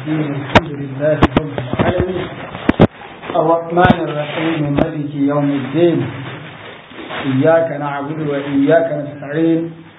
الدين الحمد لله رب العالمين الرحمن الرحيم مالك يوم الدين إياك نعبد وإياك نستعين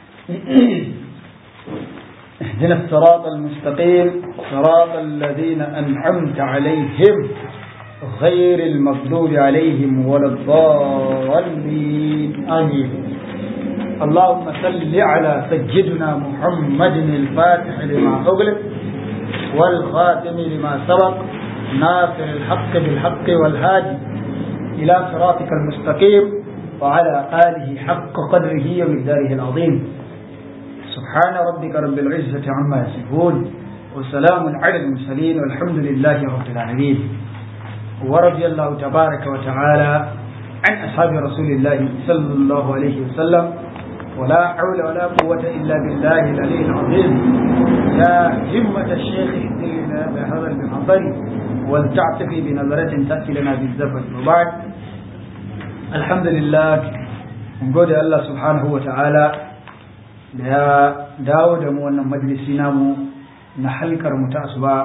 اهدنا الصراط المستقيم صراط الذين أنعمت عليهم غير المغضوب عليهم ولا الضالين آمين. اللهم صل على سيدنا محمد الفاتح لما أغلق والخاتم لما سبق ناصر الحق بالحق والهادي إلى صراطك المستقيم وعلى آله حق قدره ومقداره العظيم. سبحان ربك رب العزة عما يصفون وسلام على المرسلين والحمد لله رب العالمين. ورضي الله تبارك وتعالى عن أصحاب رسول الله صلى الله عليه وسلم ولا حول ولا قوة إلا بالله العلي العظيم. يا همة الشيخ اهدنا بهذا المحضر ولتعتقي بنظرة تأتي لنا بالزفر. وبعد الحمد لله نقول الله سبحانه وتعالى يا داود موانا مجلسنا نحلك المتأسبة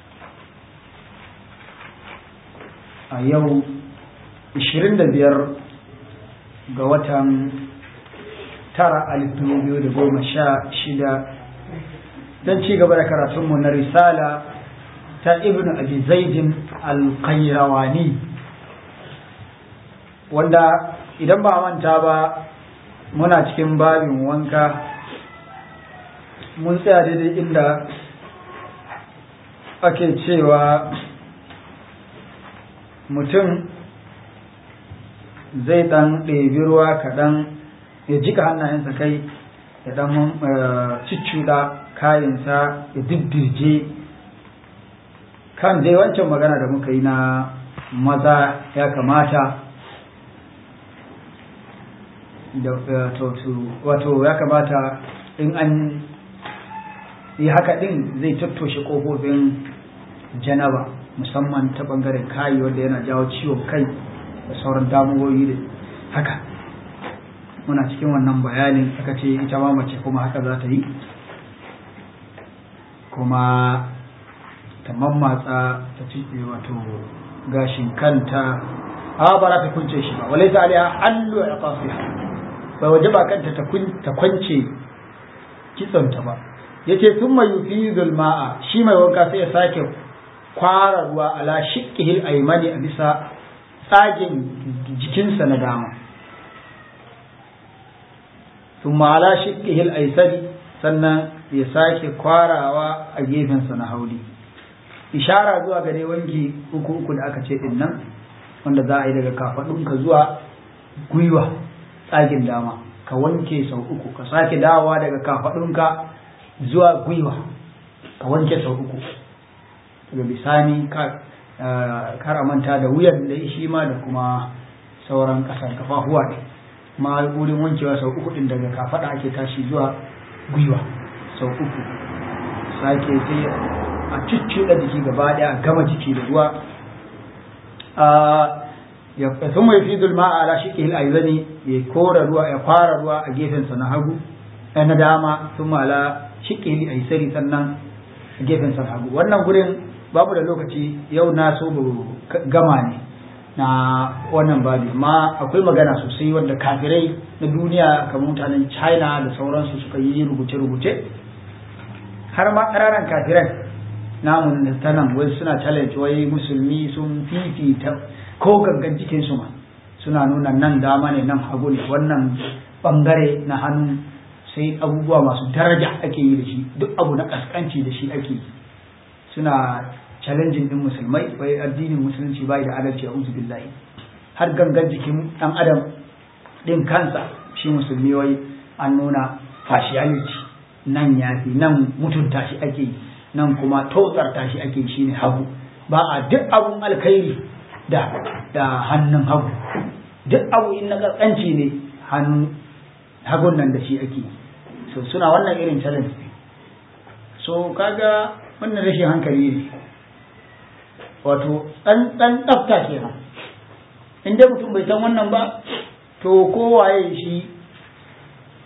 يوم 25 ga watan 9/2016 don ci gaba da karatunmu na risala ta ibn abi zaidin al-qayrawani wanda idan ba manta ba muna cikin babin wanka mun tsaya daidai inda ake cewa mutum zai dan ɗebi ruwa kaɗan ya jika hannayensa kai ya dan cicciɗa kayansa ya diddirje kan dai wancan magana da muka yi na maza ya kamata wato ya kamata in an yi haka ɗin zai tattoshe ƙofofin janaba musamman ta ɓangaren kayi wanda yana jawo ciwon kai da sauran damuwoyi da haka muna cikin wannan bayanin aka ce ita ma mace kuma haka za ta yi kuma ta mammatsa ta cike wato gashin kanta a ba za ta kunce shi ba walai ta aliya hallu a kafiya bai waje ba kanta ta kwance kitsonta ba yace sun mai yufizul ma'a shi mai wanka sai ya sake kwara ruwa ala shiqqihil aymani a bisa tsagen jikinsa na dama thumma ala shiqqihil aysari sannan ya sake kwarawa a gefensa na hauli ishara zuwa gare wanki uku da aka ce din nan wanda za a yi daga kafadunka zuwa gwiwa tsagen dama ka wanke sau uku ka sake dawowa daga kafadunka zuwa gwiwa ka wanke sau uku daga bisani kar a manta da wuyan da shi ma da kuma sauran ƙasar kafafuwa ne ma wurin wankewa sau uku din daga kafada ake tashi zuwa gwiwa sau uku sake sai a cuccuɗa jiki gaba ɗaya a gama jiki da ruwa ya kuma ya fi zulma a ala shiƙihil aizani ya kora ruwa ya fara ruwa a gefensa na hagu na dama sun ala shiƙihil aisari sannan a gefensa na hagu. Wannan gurin babu da lokaci yau na so gama ne na wannan babi amma akwai magana sosai wanda kafirai na duniya kamar mutanen China da sauransu suka yi rubuce-rubuce har ma ƙananan kafiran namun da ta nan wai suna challenge wai musulmi sun fifita ko gangan jikinsu ma suna nuna nan dama ne nan hagu ne wannan bangare na hannu sai abubuwa masu daraja ake yi da shi duk abu na kaskanci da shi ake yi suna challenging din musulmai wai addinin musulunci bai da adalci a uzu billahi har gangan jikin dan adam din kansa shi musulmi wai an nuna partiality nan yafi nan mutunta shi ake yi nan kuma totsarta shi ake shi ne hagu ba a duk abun alkhairi da hannun hagu duk abu in na kaskanci ne hagun nan da shi ake so suna wannan irin challenge so kaga wannan rashin hankali ne wato dan tsafta kenan inda mutum bai san wannan ba to kowaye shi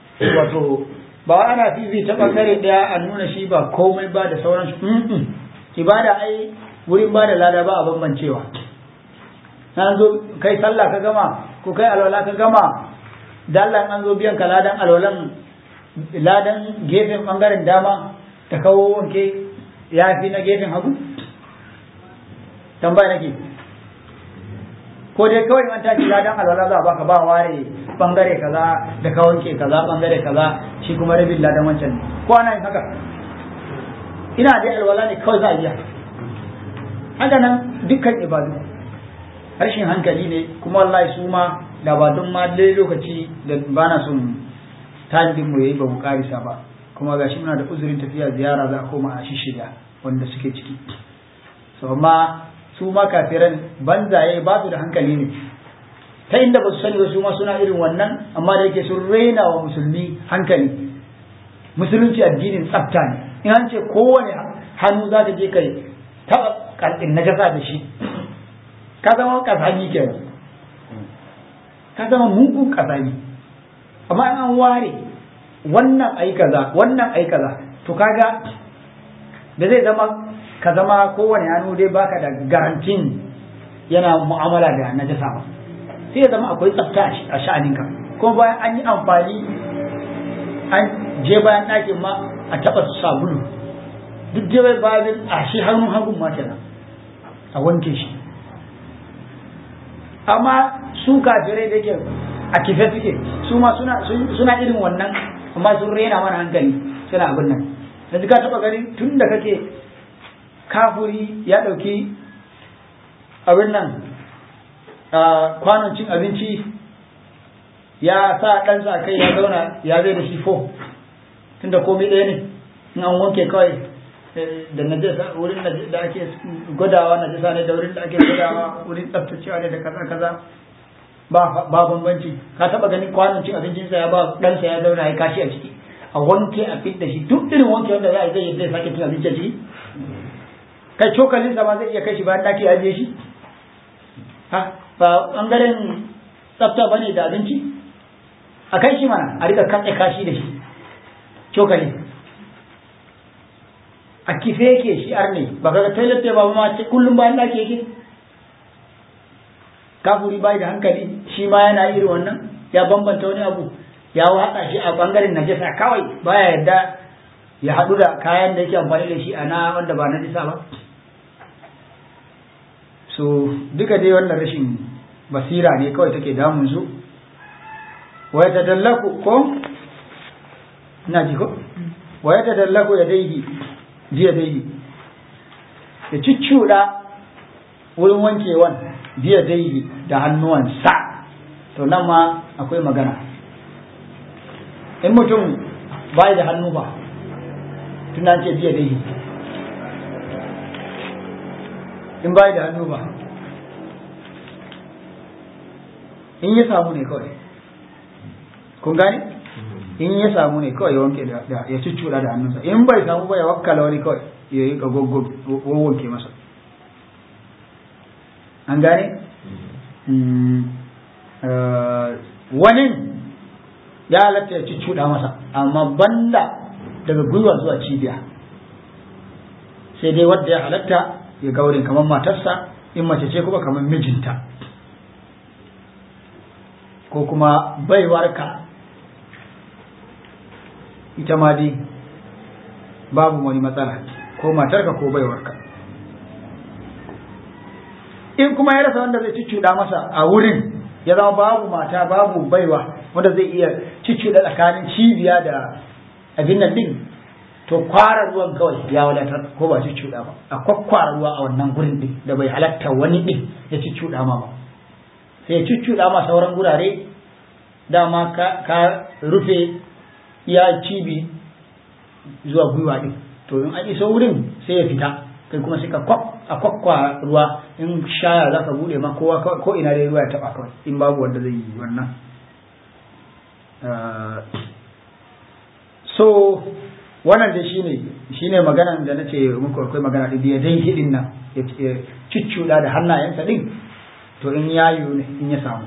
wato ba ana fifita bangare daya a nuna shi ba komai ba da sauran shi ibada ai wurin ba da lada ba a bambancewa. an zo kai sallah ka gama ko kai alwala ka gama dallan an zo biyan ka ladan alwalan ladan gefen bangaren dama ta kawo wanke ya fi na gefen hagu tambaya nake ko dai kawai an tashi ladan alwala za a baka ba ware bangare kaza da ka wanke kaza bangare kaza shi kuma rabin ladan wancan ko ana yin haka ina dai alwala ne kawai za a biya haka nan dukkan ibadu harshen hankali ne kuma wallahi su ma da ba don ma dai lokaci da ba na son tajin mu yayi ba mu karisa ba kuma gashi muna da uzurin tafiya ziyara za a koma a shishida wanda suke ciki so amma su ma kafiran banzaye ba su da hankali ne ta inda ba su sani ba su ma suna irin wannan amma da yake sun raina wa musulmi hankali musulunci addinin tsafta ne in an ce kowane hannu za ta je kai taɓa ƙarƙin najasa da shi ka zama ƙazami kenan ka zama mugun ƙazami amma in an ware wannan ai kaza wannan ai kaza to kaga da zai zama ka zama kowane hannu dai baka da garantin yana mu'amala da najasa ba sai ya zama akwai tsafta a sha'aninka kuma bayan an yi amfani an je bayan ɗakin ma a taɓa sabulu duk je bayan a shi hannun hagun ma kenan a wanke shi amma su kafirai da ke a kife suke su ma suna irin wannan amma sun rena mana hankali suna abin nan yanzu ka taɓa gani tun da kake kafuri ya ɗauki abin nan kwanon cin abinci ya sa ɗansa kai ya zauna ya zai da shi fo tunda komai ɗaya ne in an wanke kawai da najasa wurin da ake gwadawa najasa ne da wurin da ake gwadawa wurin tsaftacewa ne da kaza kaza ba bambanci ka taba ganin kwanon cin abincinsa ya ba ɗansa ya zauna ya kashi a ciki a wanke a fit da shi duk irin wanke wanda za a yi zai sake cin abinci a ciki kai cokalinsa ma zai iya kai shi bayan ɗaki ajiye shi ha ba ɓangaren tsafta ba ne da abinci a kai shi mana a rika katse kashi da shi cokali a kife yake shi arne ba ka toilet ba ma kullum bayan ɗaki yake kafuri bai da hankali shi ma yana irin wannan ya bambanta wani abu ya haɗa shi a ɓangaren najasa kawai baya yadda ya haɗu da kayan da yake amfani da shi a na wanda ba najasa ba so duka dai wannan rashin basira ne kawai take damun su wa yatadallaku ko ina ji ko wa yatadallaku yadayhi ya cicciuda wurin wankewan biya daihi da hannuwansa to nan ma akwai magana in mutum bai da hannu ba tunan ce biya daihi in bai da hannu ba in ya samu ne kawai kun gane in ya samu ne kawai ya wanke da ya cuccuɗa da hannunsa in bai samu ba ya wakkala wani kawai ya yi wanke masa an gane wani ya halatta ya cuccuɗa masa amma banda daga gwiwa zuwa cibiya sai dai wadda ya halatta ya gaurin kamar matarsa in mace ce kuma kamar mijinta ko kuma baiwarka ita ma dai babu wani matsala ko matarka ko baiwarka in kuma ya rasa wanda zai cicciɗa masa a wurin ya zama babu mata babu baiwa wanda zai iya cicciɗa tsakanin cibiya da abin nan din to kwara ruwan kawai ya wadatar ko ba cicciɗa ba a kwakwara ruwa a wannan gurin din da bai halatta wani din ya cicciɗa ma ba sai ya cicciɗa ma sauran gurare dama ka rufe ya cibi zuwa gwiwa din to in an iso wurin sai ya fita kai kuma sai ka kwakwa ruwa in shaya za ka bude ma kowa ko ina dai ruwa ya taba kawai in babu wanda zai yi wannan so wannan dai shine maganan da nace muku akwai magana da biya dai hidin nan ya ciccuda da hannayensa din to in yayu ne in ya samu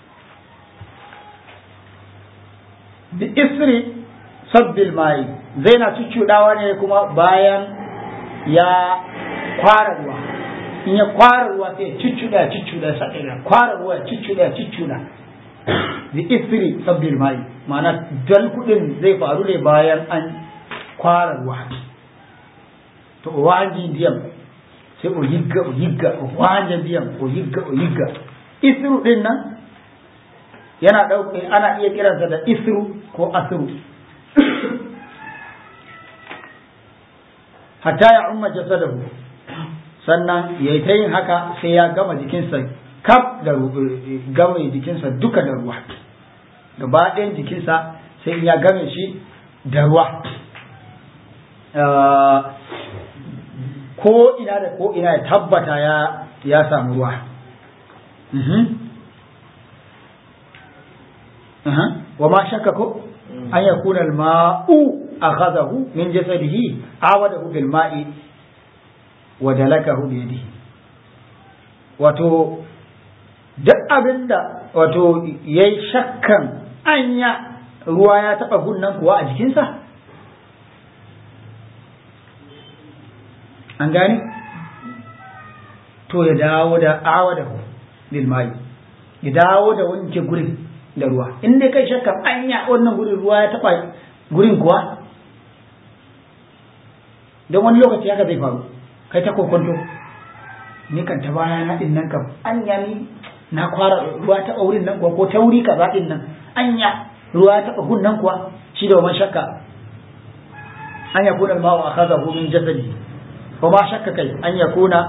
bi isri sabbil mai zai na cuccuɗawa ne kuma bayan ya kwara ruwa in ya kwara ruwa sai ciccuda sakira kwara ruwa ciccuda bi isri sabbil mai ma'ana dal kudin zai faru ne bayan an kwara ruwa to waji diyam sai o yigga waji diyam o yigga isru din nan yana dauke ana iya kiransa da isru ko asru hatta ya umma jasadahu sannan ya yi ta yin haka sai ya gama jikinsa kaf da gama jikinsa duka da ruwa gaba ɗayan jikinsa sai ya game shi da ruwa ko ina da ko ina ya tabbata ya samu ruwa wa ma shakka ko an yakuna al-ma'u akhadahu min jasadihi awadahu bil ma'i wa dalakahu bi yadihi wato duk abinda wato yayi shakkan anya ruwa ya taba gunnan kuwa a jikinsa an gane to ya dawo da awadahu bil ma'i ya dawo da wanke gurin da ruwa in dai kai shakkan anya wannan gurin ruwa ya taba gurin kuwa don wani lokaci haka zai faru kai ta kokonto ni kan ta baya na din nan kam anya ni na kwara ruwa ta aurin nan kuwa ko ta wuri kaza din nan anya ruwa ta gun nan kuwa shi da man shakka an yakuna al-ma'u akhadahu min jasadi wa ma shakka kai an yakuna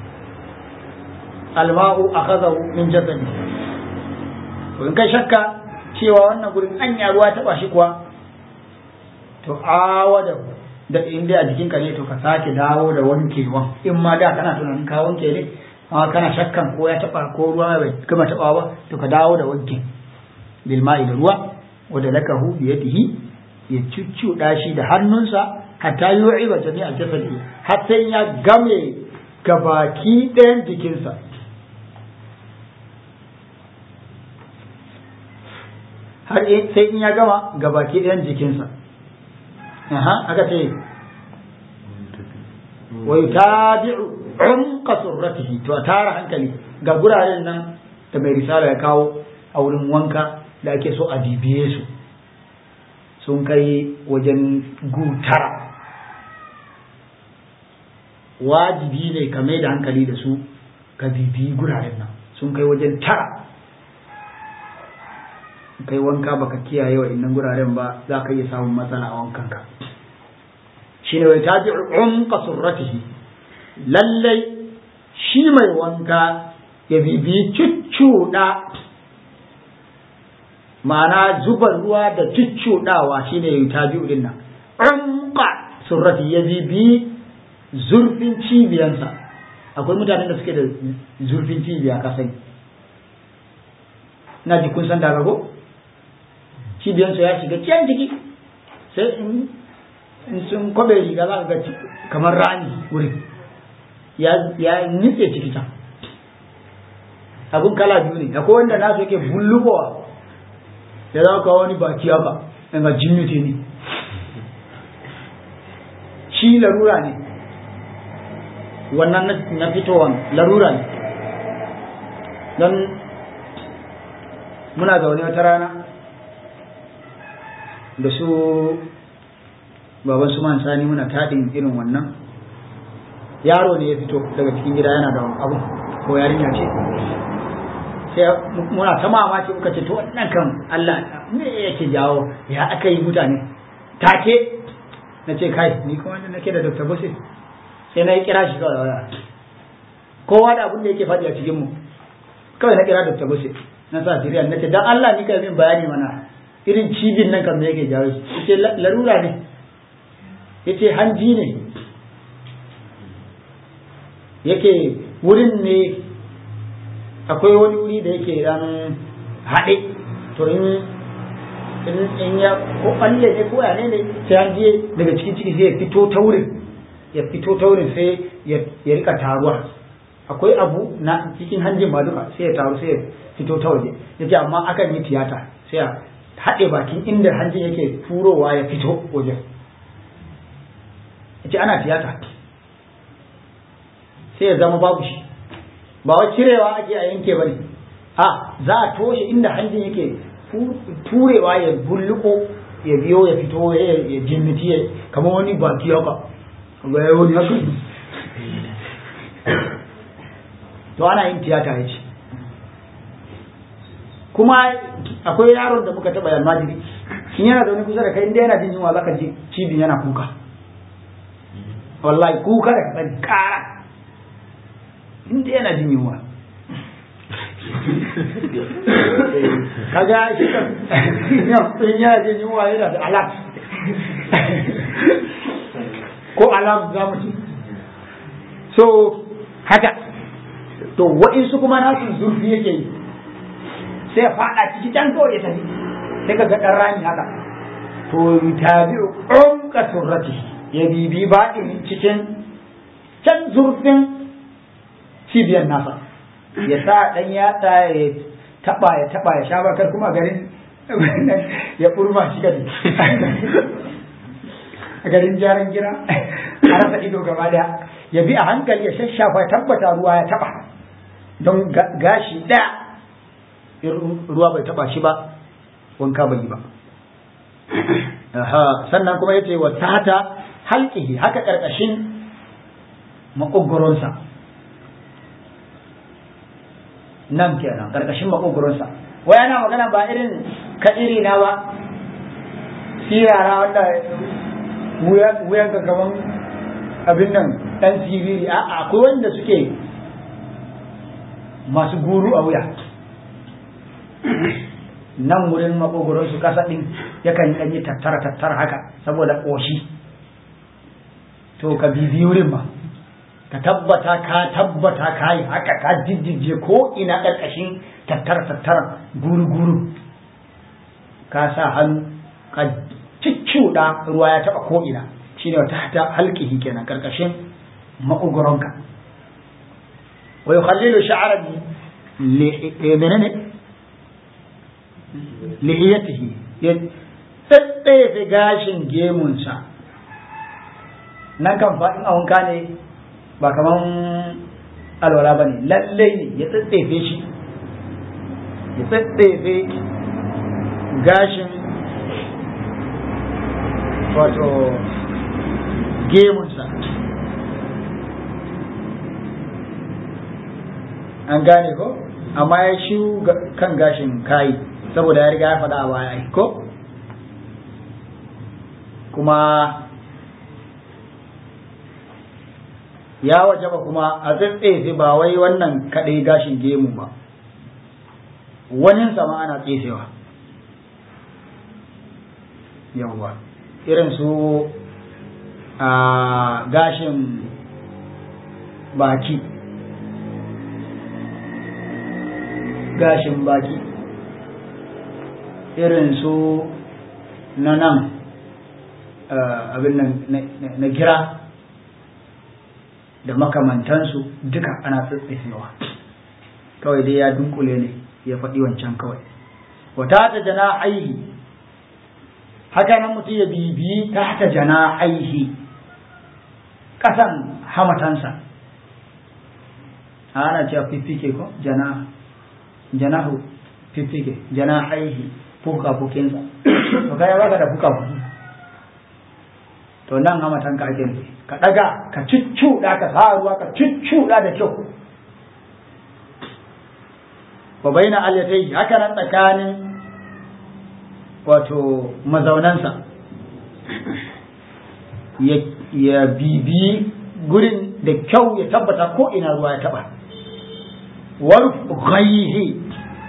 al-ma'u akhadahu min jasadi to in kai shakka cewa wannan gurin anya ruwa ta bashi kuwa to awada da inda a jikinka ne to ka sake dawo da wankewa in ma da kana tunanin ka wanke ne amma kana shakkan ko ya taba ko ruwa bai kuma taba ba to ka dawo da wanke bil ma'i da ruwa wanda lakahu bi yadihi ya cuccuda shi da hannunsa hatta yu'iba jami'a jasadi har sai ya game gabaki ɗayan jikinsa har sai in ya gama gabaki ɗayan jikinsa aka ce wa yutabi'u umqa surratihi to tara hankali ga guraren nan da mai risala ya kawo a wurin wanka da ake so a bibiye su sun kai wajen gutara wajibi ne ka mai da hankali da su ka bibiyi guraren nan sun kai wajen tara kai wanka baka kiyaye wa innan guraren ba za ka iya samun matsala a wankanka shine wai taji umqa surratihi lallai shi mai wanka ya bibi cuccuɗa ma'ana zuba ruwa da cuccuɗawa shine ya taji din nan umqa surrati ya bibi zurfin cibiyansa akwai mutanen da suke da zurfin cibiya ka sani na ji kun san da rago cibiyansu ya shiga can ciki sai in sun kwabe riga za ka ga kamar rani wurin ya nitse ciki can abun kala biyu ne akwai wanda nasu yake bullukowa ya za ka wani baki haka daga jimmite ne shi larura ne wannan na fitowan larura ne don muna zaune wata rana da su baban su man sani muna taɗin irin wannan yaro ne ya fito daga cikin gida yana da abu ko yarinya ce sai muna ta mamaki muka ce to wannan kan Allah me yake jawo ya aka yi mutane take na ce kai ni kuma nake da Dr. Bose sai na yi kira shi kawai waya kowa da abin da yake faɗi a cikin mu kawai na kira Dr. Bose na sa siriya na ce dan Allah ni kai min bayani mana irin cibin nan kan me yake jawo shi yace larura ne yace hanji ne yake wurin ne akwai wani wuri da yake dan haɗe to in ya ko balle ne ko ya ne sai hanji daga cikin ciki sai ya fito ta wurin sai ya rika taruwa akwai abu na cikin hanjin ma duka sai ya taru sai ya fito ta waje yace amma akan yi tiyata sai a haɗe bakin inda hanjin yake turowa ya fito wajen yace ana tiyata sai ya zama babu shi, ba wai cirewa ake a yanke bane, a za a toshe inda hanjin yake turewa ya bulluko ya biyo ya fito ya jinniti ya kamar wani baki haka ga ya wani haka to ana yin tiyata ya ce. Kuma akwai yaron da muka taɓa almajiri in yana zaune kusa da kai inda yana jin yunwa zaka ji cibin yana kuka, wallahi kuka da kasan kara inda yana jin yunwa kaga shi kan in yana jin yunwa yana da alam ko alam za mu ci so haka to waɗansu kuma nasu zurfi yake yi sai ya faɗa ciki can kawai ya tafi sai ka ga ɗan rami haka to tabi umka surrati ya bibi baɗin cikin can zurfin cibiyar nasa ya sa ɗan yatsa ya taɓa ya sha bakar kuma garin ya ɓurma shi gari a garin jaran gira a rasa ido gaba daya ya bi a hankali ya shashafa ya tabbata ruwa ya taɓa don gashi ɗaya ruwa bai taɓa shi ba wanka bai yi ba. Sannan kuma yace wa tata halqihi haka karkashin makogoronsa nan kenan karkashin makogoronsa wai ana magana ba irin kadiri na ba sirara wanda wuyan gaban abin nan dan siriri a akwai wanda suke masu guru a wuya nan wurin makogoron su kasa din yakan yi tattara haka saboda koshi to ka bibi wurin ma ka tabbata ka yi haka ka jijjije ko ina ƙarƙashin tattara guru ka sa hannu ka cicciuɗa ruwa ya taɓa ko ina shine wata ta halkihi kenan ƙarƙashin makogoronka wa yukhallilu sha'ran menene lihiyatihi ya tsaitsaye gashin gemunsa nan kan faɗin a wanka ne ba kaman alwala ba ne lallai ne ya tsaitsaye shi ya tsaitsaye gashin wato gemunsa an gane ko amma ya shi kan gashin kayi saboda ya riga ya faɗa a baya ko kuma ya wajaba kuma a tsetsefe ba wai wannan kaɗai gashin gemu ba wani sama ana tsesewa yawwa irin su a gashin baki irin su na nan abin nan na gira da makamantansu duka ana tsitsifewa kawai dai ya dunkule ne ya faɗi wancan kawai wata ta jana aihi haka nan mutum ya bibiyi ta ta jana aihi ƙasan hamatansa ana cewa fiffike ko janahu fiffike jana aihi fuka-fukinsa to kai baka da fuka-fuki to nan hamatan ka ake nufi ka daga ka cuccuɗa ka sa ruwa ka cuccuɗa da kyau wa baina alyatai haka nan tsakanin wato mazaunansa ya bibi gurin da kyau ya tabbata ko ina ruwa ya taba warf ghayhi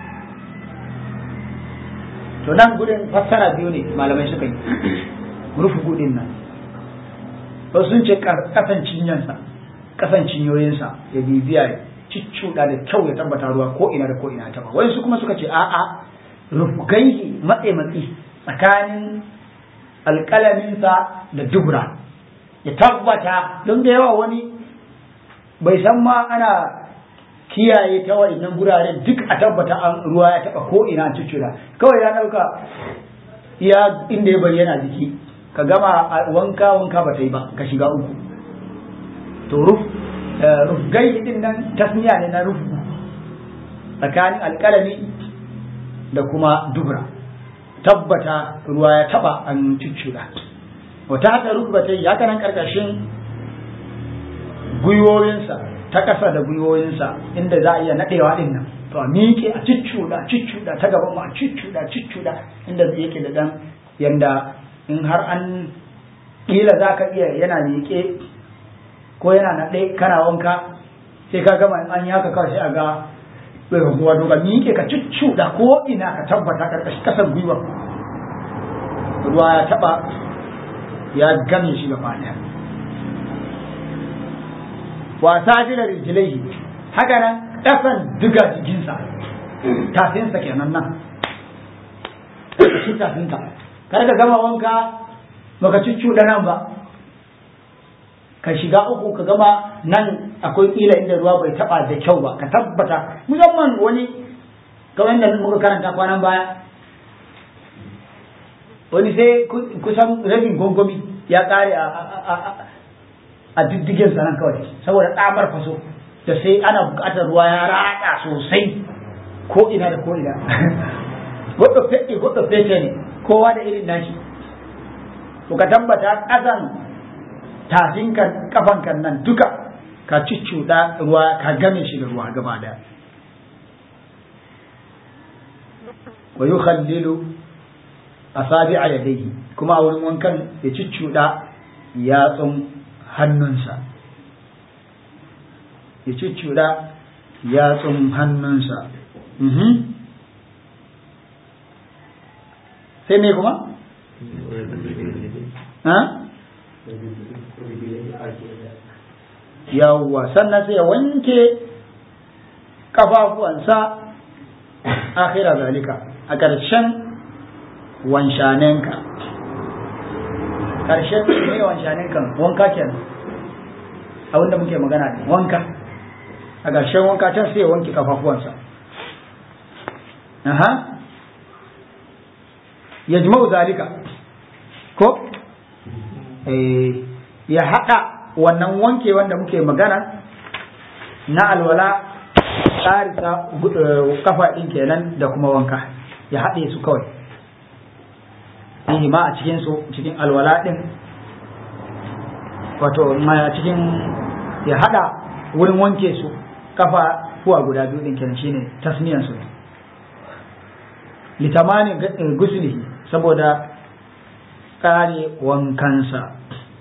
to nan gudun fassara biyu ne malamai suka yi rufu gudun nan wasu sun ce kasan cinyoyinsa ya bibiya ciccuɗa da kyau ya tabbata ruwa ko ina da ko ina ta ba wasu kuma suka ce a'a rufugaihi matsi tsakanin alƙalaminsa da dubra ya tabbata don da yawa wani bai san ma ana kiyaye ta wa'annan guraren duk a tabbata an ruwa ya taba ko ina cucura kawai ya dauka iya inda ya bayyana jiki ka gama wanka ba ta yi ba ka shiga uku to rufgai din nan tasniya ne na rufu tsakanin alƙalami da kuma dubra tabbata ruwa ya taba an cuccuda wata hata rukbatai ya kanan karkashin gwiwoyinsa ta ƙasa da gwiwoyinsa inda za a iya naɗewa din nan to a miƙe a ciccuda ta gaban ma a ciccuda inda yake da dan yanda in har an kila za ka iya yana miƙe ko yana naɗe kana wanka sai ka gama in an yi haka kawai sai a ga bai ruwa doga miƙe ka ciccuda ko ina ka tabbata karkashin ƙasar gwiwa ruwa ya taɓa ya game shi gaba ɗaya wasa jilar rijilai haka nan ƙasan diga jikinsa tafinsa kenan nan shi tafinka kar ka gama wanka baka cuccuɗa nan ba ka shiga uku ka gama nan akwai ƙila inda ruwa bai taɓa da kyau ba ka tabbata musamman wani kamar da muka karanta kwanan baya wani sai kusan rabin gongomi ya ƙare a diddigin nan kawai saboda tsamar faso da sai ana buƙatar ruwa ya raɗa sosai ko ina da ko ina goɗo fete ne kowa da irin nashi to ka tabbata ƙasan tafin kafankan nan duka ka ciccuɗa ruwa ka game shi da ruwa gaba daya wa yukhallilu asabi'a yadayhi kuma a wurin wankan ya ciccuɗa yatsun hannunsa ya ciccuɗa yatsun hannunsa sai me kuma yawwa sannan sai ya wanke kafafuwansa akhira zalika a ƙarshen wanshanenka ƙarshen ne wanshanenka wanka kenan abinda muke magana ne wanka a ƙarshen wanka can sai ya wanke kafafuwansa ya jima'u zalika ko ya haɗa wannan wanke wanda muke magana na alwala tsarisa kafa ɗin kenan da kuma wanka ya haɗe su kawai ma a cikin alwala ɗin wato cikin ya haɗa wurin wanke su kafa kuwa guda biyu ɗin kenan shine tasniyan su litamanin guslihi saboda kare wankansa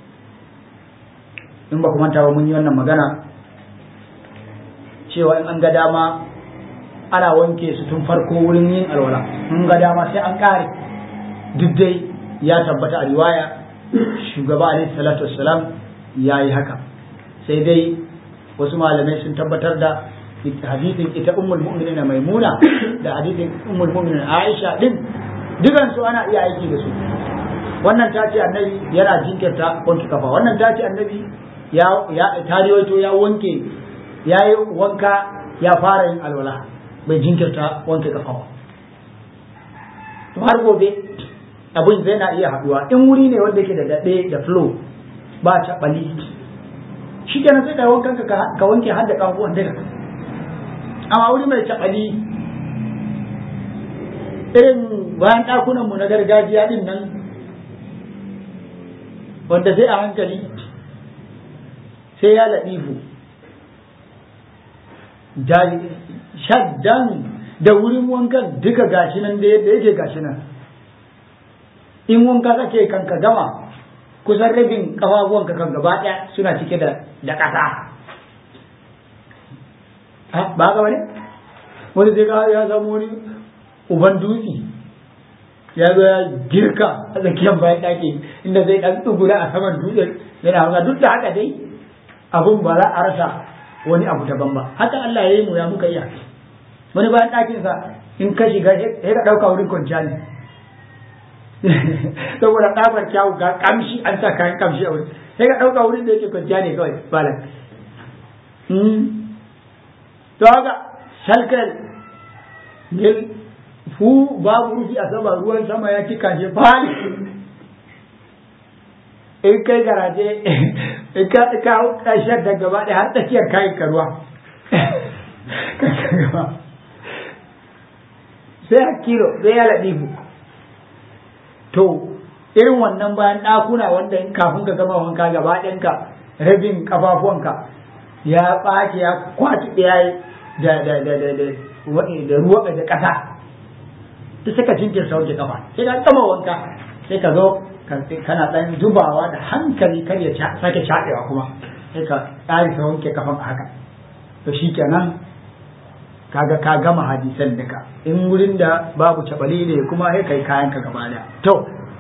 in ba ku manta ba mun yi wannan magana cewa in an ga dama ana wanke su tun farko wurin yin alwala in ga dama sai an kare duk dai ya tabbata a riwaya shugaba alaihi salatu wassalam ya yi haka sai dai wasu malamai sun tabbatar da hadithin ita ummul mu'minin maimuna da hadithin ummul mu'minin aisha din dukan su ana iya aiki da su wannan ta ce annabi yana jinkirta wanke kafa wannan ta ce annabi ya tariwaito ya wanke ya yi wanka ya fara yin alwala bai jinkirta wanke kafa ba to har gobe abin zai na iya haduwa in wuri ne wanda yake da daɗe da flow ba caɓali shi kenan sai ka wankan ka wanke har da kafuwan daga amma wuri mai caɓali irin bayan ɗakunanmu na gargajiya din nan wanda sai a hankali sai ya laɗifu shaddan da wurin wankan duka gashi nan da yadda yake gashi nan in wanka kake kan ka gama kusan rabin kafafuwanka kan gaba ɗaya suna cike da ƙasa ba ga wani wani sai ya samu wani uban dutse ya zo ya girka a tsakiyar bayan ɗaki inda zai ɗan tsugura a saman dutsen yana hanga duk da haka dai abun ba za a rasa wani abu daban ba haka Allah ya yi mu ya muka iya wani bayan ɗakinsa in ka shiga sai ka ɗauka wurin kwanciya ne saboda ɗabar kyawu ga kamshi an sa kayan kamshi a wurin sai ka ɗauka wurin da yake kwanciya ne kawai balan to haka shalkal fu babu rufi a sama ruwan sama ya cika shi fali in kai garaje in ka hau ƙarshen da gaba ɗaya har tsakiyar kayan karuwa sai a kilo sai ya laɗifu to irin wannan bayan ɗakuna wanda in kafin ka gama wanka gaba ɗinka rabin ƙafafuwanka ya ɓace ya kwaci ɗaya da ruwa da ƙasa ta saka jinkirta wanke kafa sai ka gama wanka sai ka zo kana ɗan zubawa da hankali kar ya sake shaɗewa kuma sai ka ƙarisa wanke kafan a haka to shi kenan kaga ka gama hadisan duka in wurin da babu cabali ne kuma sai kai kayan ka gaba da to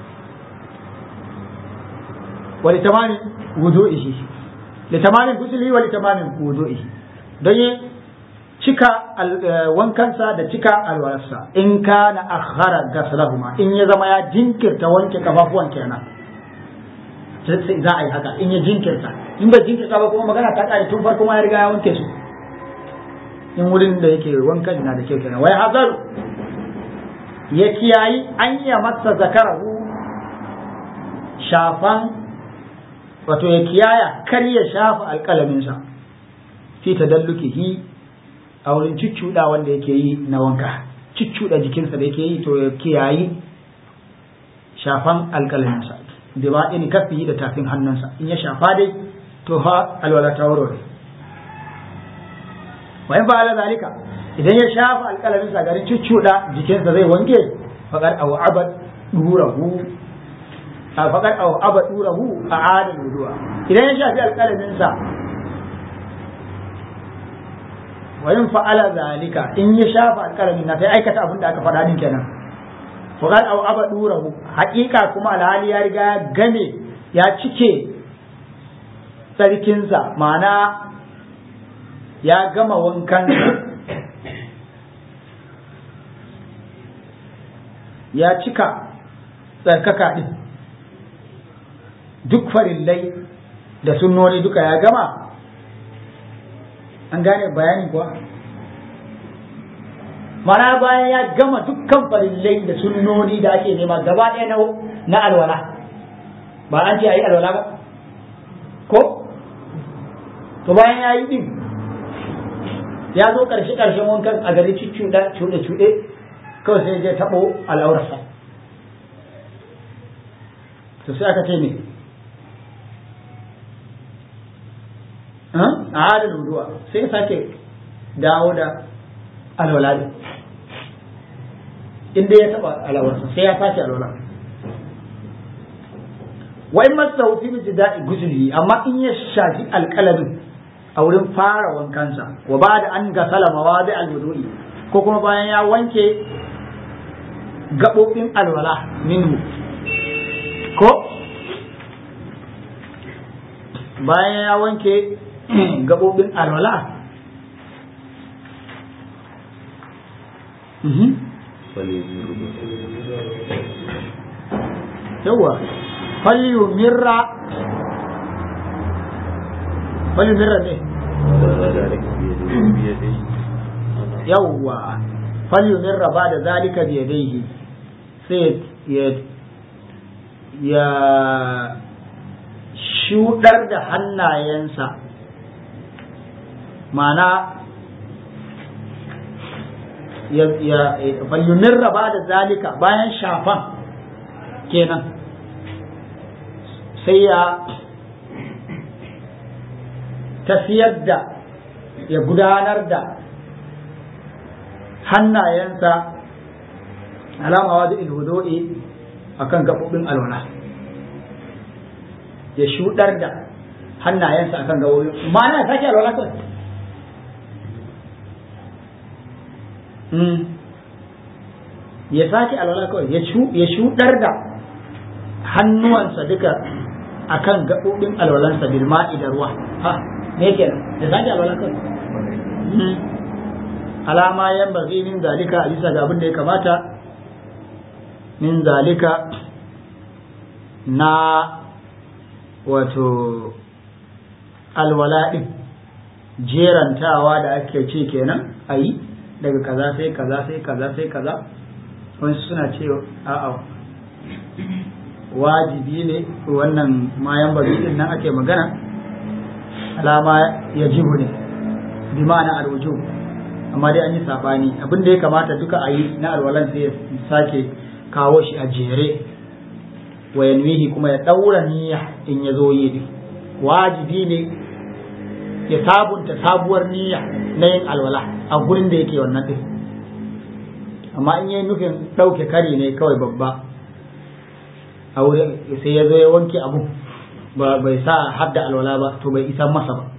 wali tamamin wudu'ihi li tamamin gusuli wali tamamin wudu'ihi don yi cika wankansa da cika alwalarsa in kana akhara gaslahuma in ya zama ya jinkirta wanke kafafuwan kenan sai za a yi haka in ya jinkirta in bai jinkirta ba kuma magana ta kare tun farko ma ya riga ya wanke su in wurin da yake wankan na da kyau kenan wai hazaru ya kiyayi an ya masa zakarahu shafan wato ya kiyaya kar ya shafa alƙalaminsa fi tadallukihi a wurin cuccuɗa wanda yake yi na wanka cuccuɗa jikinsa da yake yi to ya kiyayi shafan alƙalaminsa da ba ini kafi da tafin hannunsa in ya shafa dai to ha alwala ta warware wa in fa'ala zalika idan ya shafa alƙalaminsa garin cuccuɗa jikinsa zai wanke faqad aw abad durahu faqad aw abad durahu a adal wudu'a idan ya shafi alƙalaminsa wayin fa'ala zalika in ya shafa alƙalamin na sai aikata abin da aka faɗa din kenan faqad aw abadurahu haƙiƙa kuma alhali ya riga ya game ya cike sarkinsa ma'ana ya gama wankan ya cika tsarkaka din duk farillai da sunnoni duka ya gama an gane bayanin kuwa mana bayan ya gama dukkan farillai da sunnoni da ake nema gaba ɗaya na alwala ba an ce a yi alwala ba ko to bayan ya yi din ya zo ƙarshen wankan a gari cuɗe kawai sai ya taɓo al'aurarsa to sai aka ce ne a halin wuduwa sai sake dawo da alwala ne inda ya taba alawarsa sai ya sake alwala wa in masa fi bijda'i gusuli amma in ya shafi alqalamin a wurin fara wankansa wa ba'da an gasala mawadi alwudu'i ko kuma bayan ya wanke gabobin alwala minhu ko bayan ya wanke gabobin alwala yawa falyumirra ne yawa falyumirra ba da zalika biyadaihi sai ya shudar da hannayensa mana falyumirra ba da zalika bayan shafan kenan sai ya tafiyar da ya gudanar da hannayensa alama wajen ilhudo'i a kan gaɓoɓin alwala ya shuɗar da hannayensa a kan gaɓoɓin ma'ana ya sake alwala kawai ya sake alwala kawai ya shuɗar da hannuwansa duka akan gaɓoɓin alwalansa bil ma'i da ruwa ha me kenan ya sake alwala kawai alama yan bazi min zalika a bisa ga abin da ya kamata min zalika na wato alwala din jerantawa da ake ce kenan a yi daga kaza sai kaza sai kaza sai kaza wani suna ce a'a wajibi ne wannan mayan bari din nan ake magana alama ya jibu ne bi ma'ana alwujub amma dai an yi sabani abin da ya kamata duka a yi na alwalan sai ya sake kawo shi a jere wa yanwihi kuma ya daura niyya in ya zo yi wajibi ne ya sabunta sabuwar niyya na yin alwala a gurin da yake wannan din amma in yi nufin ɗauke kari ne kawai babba a wurin sai ya zo ya wanke abu bai sa hadda alwala ba to bai isan masa ba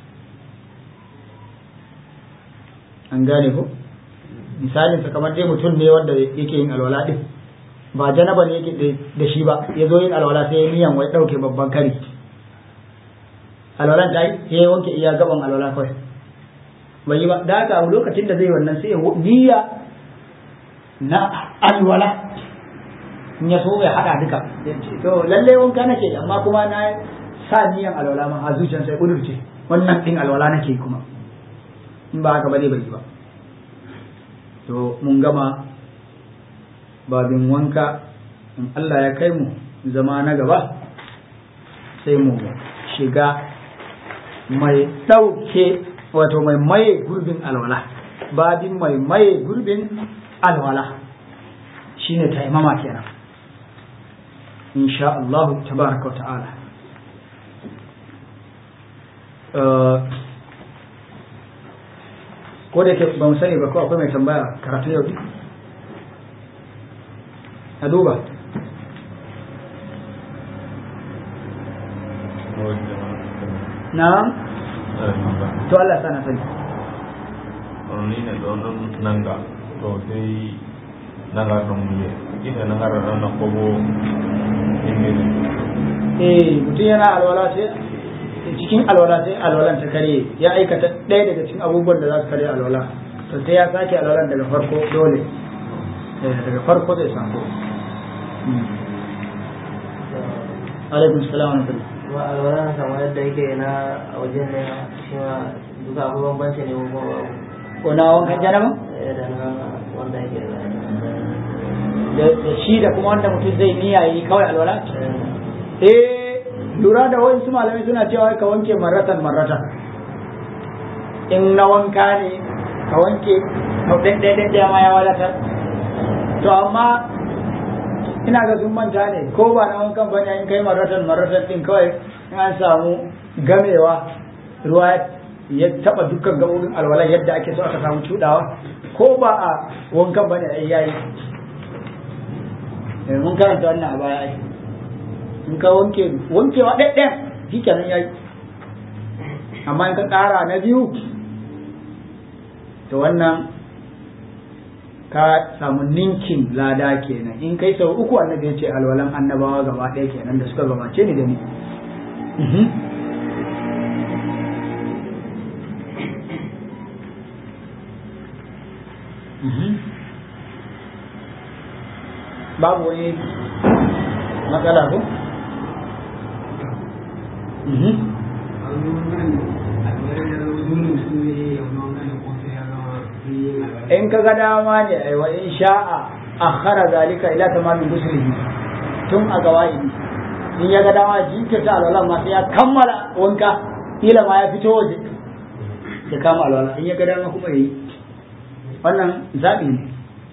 an gane ko misalin sa kamar dai mutum ne wanda yake yin alwala din ba janaba ne yake da shi ba ya zo yin alwala sai ya niyan wai ɗauke babban kari alwalan ta yi sai ya wanke iya gaban alwala kawai bai yi ba da haka lokacin da zai wannan sai ya niyya na alwala in ya so ya hada duka to lalle wanka nake amma kuma na sa niyan alwala ma a zuciyar sai kudurce wannan din alwala nake kuma in ba haka ba zai bai ba to mun gama babin wanka in Allah ya kai mu zama na gaba sai mu shiga mai ɗauke wato mai maye gurbin alwala babin mai maye gurbin alwala shine taimama kenan insha Allah tabaraka wa ta'ala ko da ke ba mu sani ba ko akwai mai tambaya karatu yau a duba na'am to Allah sana sani ni ne don nanga to sai nanga don mu ita nanga ran na kobo mutum yana alwala sai cikin alwala sai alwalan ta kare ya aikata ɗaya daga cikin abubuwan da za su kare alwala to sai ya sake alwalan daga farko dole daga farko zai samu alaikum salam wa rahmatullah wa alwala kamar yadda yake na wajen ne shi ma duka abubuwan banci ne ko na wankan janaba da na wanda yake da shi da kuma wanda mutum zai niyya yi kawai alwala lura da wasu malamai suna cewa ka wanke marratan in na wanka ne ka wanke ɗaya ma ya wadatar to amma ina ga sun manta ne ko ba na wankan bane in kai marratan din kawai in an samu gamewa ruwa ya taba dukkan gabobin alwala yadda ake so aka samu cudawa ko ba a wankan bane ai yayi mun karanta wannan a baya ai in ka wankewa ɗaya shi kenan yayi amma in ka ƙara na biyu to wannan ka samu ninkin lada kenan in kai sau uku annabi ya ce alwalan annabawa gaba ɗaya kenan da suka gabace ni da ni babu wani matsala ko? in ka ga dama ne aiwa in sha'a akhara zalika ila tamamin muslimi tun a gawaidi in ya ga dama jinkirta alwala ma sai ya kammala wanka ila ma ya fito waje ya kama alwala in ya ga dama kuma yayi wannan zabi ne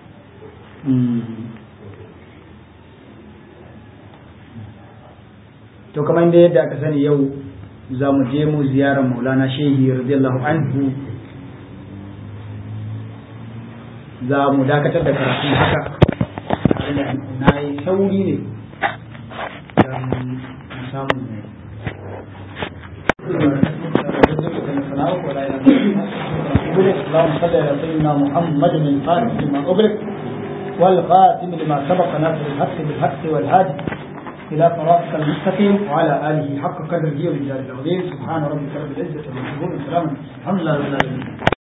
to kamar da yadda aka sani yau za mu je mu ziyarar maulana shehi radiyallahu anhu za mu dakatar da karatu haka tare da na yi sauri ne don samu اللهم صل على سيدنا محمد الفاتح لما أغلق والخاتم لما سبق ناصر الحق بالحق والهادي إلى صراطك المستقيم وعلى آله حق قدره ومقداره العظيم سبحان ربك رب العزة عما يصفون وسلام الحمد لله رب العالمين